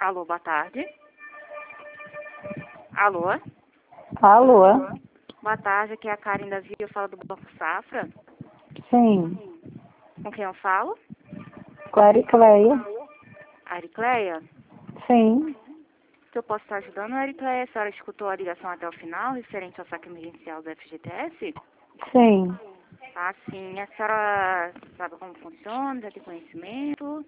Alô, boa tarde. Alô? Alô? Boa tarde, aqui é a Karen da Via, eu falo do Banco Safra. Sim. Com quem eu falo? Com a Aricleia? Aricleia? Sim. Se eu posso estar ajudando, Aricleia, a senhora escutou a ligação até o final, referente ao saque emergencial do FGTS? Sim. Ah, sim. A senhora sabe como funciona, já tem conhecimento?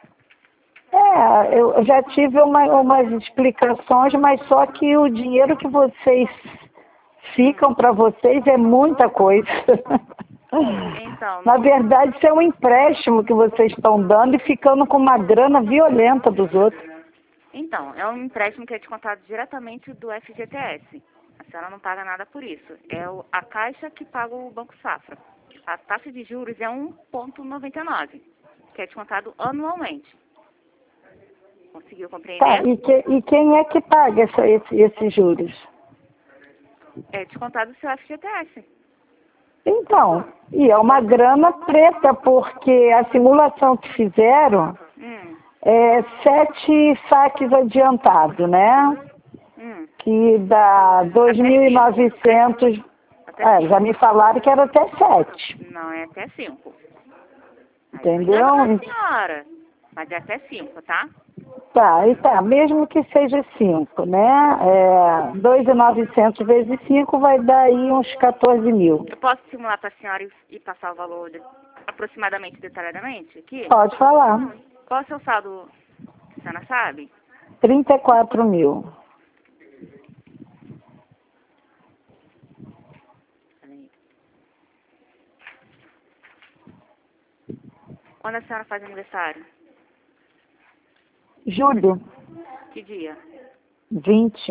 Eu já tive umas explicações, mas só que o dinheiro que vocês ficam para vocês é muita coisa. Então, Na verdade, isso é um empréstimo que vocês estão dando e ficando com uma grana violenta dos outros. Então, é um empréstimo que é descontado diretamente do FGTS. A senhora não paga nada por isso. A Caixa que paga o Banco Safra. A taxa de juros é 1,99, que é descontado anualmente. Conseguiu compreender? Tá, e quem é que paga esses juros? É descontado do seu FGTS. Então, e é uma grana preta, porque a simulação que fizeram é 7 saques adiantados, né? Que dá 2.900. Já me falaram que era até 7. Não, é até 5. Entendeu? Senhora, mas é até 5, tá? Tá, mesmo que seja 5, né? 2.900 vezes 5 vai dar aí uns 14 mil. Eu posso simular para a senhora e passar o valor aproximadamente, detalhadamente aqui? Pode falar. Qual é o seu saldo, a senhora sabe? 34 mil. Quando a senhora faz aniversário? Julho. Que dia? 20.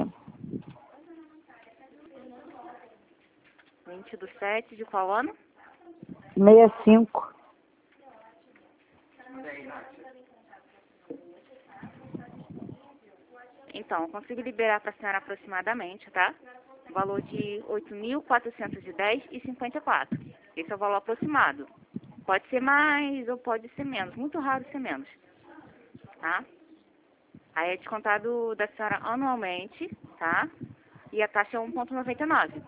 20/7 de qual ano? 65. Então, eu consigo liberar para a senhora aproximadamente, tá? O valor de 8.410,54. Esse é o valor aproximado. Pode ser mais ou pode ser menos. Muito raro ser menos. Tá? Aí é descontado da senhora anualmente, tá? E a taxa é 1,99.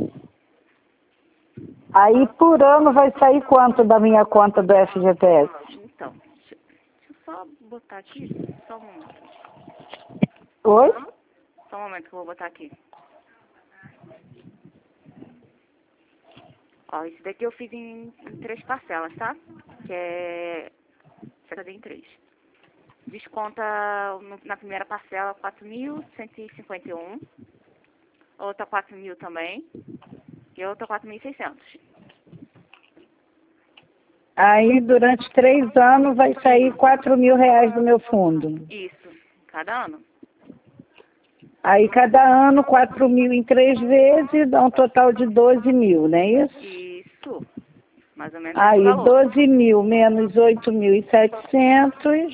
Aí por ano vai sair quanto da minha conta do FGTS? Então, deixa eu só botar aqui. Só um momento. Oi? Só um momento que eu vou botar aqui. Ó, esse daqui eu fiz em 3 parcelas, tá? Que é... Cadê em 3? Desconta na primeira parcela 4.151. Outra 4.000 também. E outra 4.600. Aí durante 3 anos vai sair 4 mil reais do meu fundo. Isso, cada ano. Aí cada ano 4 mil em 3 vezes dá um total de 12 mil, não é isso? Isso, mais ou menos Aí esse valor. 12 mil menos 8.700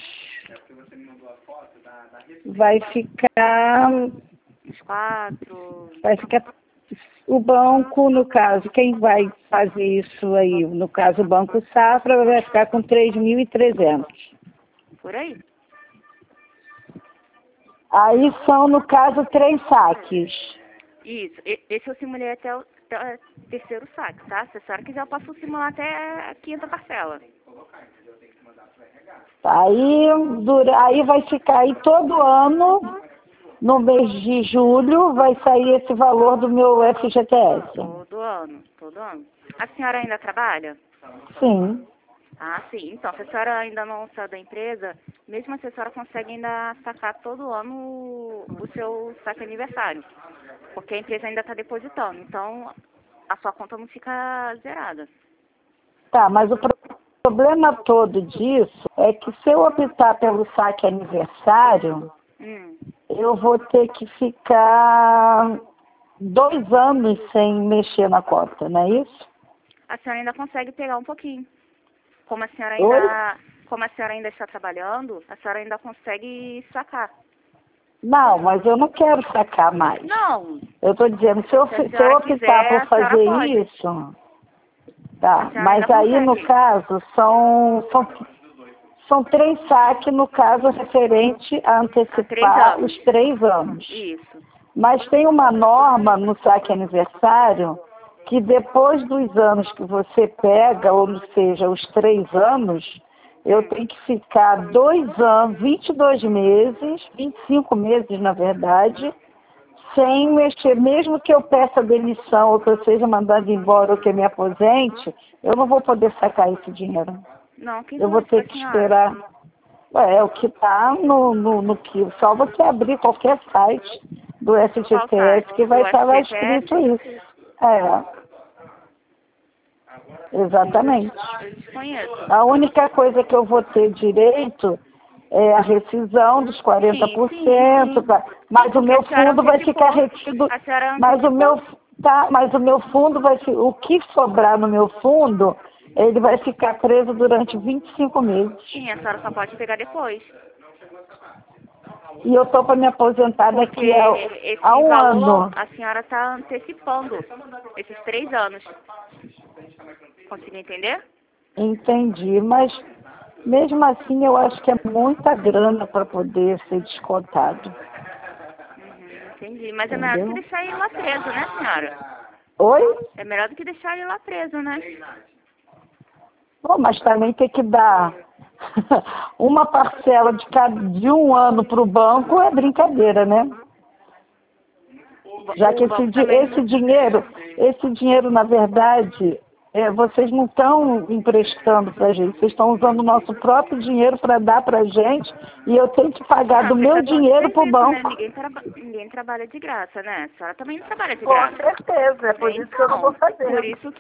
vai ficar... Uns 4. Vai ficar o banco, no caso, quem vai fazer isso aí? No caso, o Banco Safra vai ficar com 3.300. Por aí. Aí são, no caso, 3 saques. Isso, esse eu simulei até o terceiro saque, tá? Se a senhora quiser, eu posso simular até a 5ª parcela. Aí vai ficar aí todo ano, no mês de julho, vai sair esse valor do meu FGTS. Todo ano, todo ano. A senhora ainda trabalha? Sim. Ah, sim. Então, se a senhora ainda não saiu da empresa, mesmo assim a senhora consegue ainda sacar todo ano o seu saque aniversário. Porque a empresa ainda está depositando. Então, a sua conta não fica zerada. Tá, mas o problema todo disso é que se eu optar pelo saque aniversário, eu vou ter que ficar 2 anos sem mexer na cota, não é isso? A senhora ainda consegue pegar um pouquinho. Como a senhora ainda está trabalhando, a senhora ainda consegue sacar. Não, mas eu não quero sacar mais. Não. Eu estou dizendo, se eu optar por fazer isso, tá, mas aí no caso São 3 saques, no caso, referente a antecipar os 3 anos. Isso. Mas tem uma norma no saque aniversário que depois dos anos que você pega, ou seja, os 3 anos, eu tenho que ficar 2 anos, 22 meses, 25 meses, na verdade, sem mexer. Mesmo que eu peça demissão, ou que eu seja mandado embora, ou que eu me aposente, eu não vou poder sacar esse dinheiro. Não, quem eu vou ter que esperar. É o que está no que. Só você abrir qualquer site do FGTS que vai estar lá escrito isso. Exatamente. Eu desconheço. A única coisa que eu vou ter direito é a rescisão dos 40%, sim. Mas o meu fundo vai ficar retido. Mas o meu fundo vai ficar. O que sobrar no meu fundo, ele vai ficar preso durante 25 meses. Sim, a senhora só pode pegar depois. E eu estou para me aposentar daqui a um ano. A senhora está antecipando esses 3 anos. Conseguiu entender? Entendi, mas mesmo assim eu acho que é muita grana para poder ser descontado. Entendi, mas é melhor do que deixar ele lá preso, né, senhora? Oi? É melhor do que deixar ele lá preso, né? Bom, mas também tem que dar uma parcela de um ano para o banco, é brincadeira, né? Já que esse dinheiro, na verdade, vocês não estão emprestando para a gente, vocês estão usando o nosso próprio dinheiro para dar para a gente e eu tenho que pagar do meu dinheiro para o banco. Né? Ninguém trabalha de graça, né? A senhora também não trabalha de graça. Com certeza, é por isso que eu não vou fazer. Por isso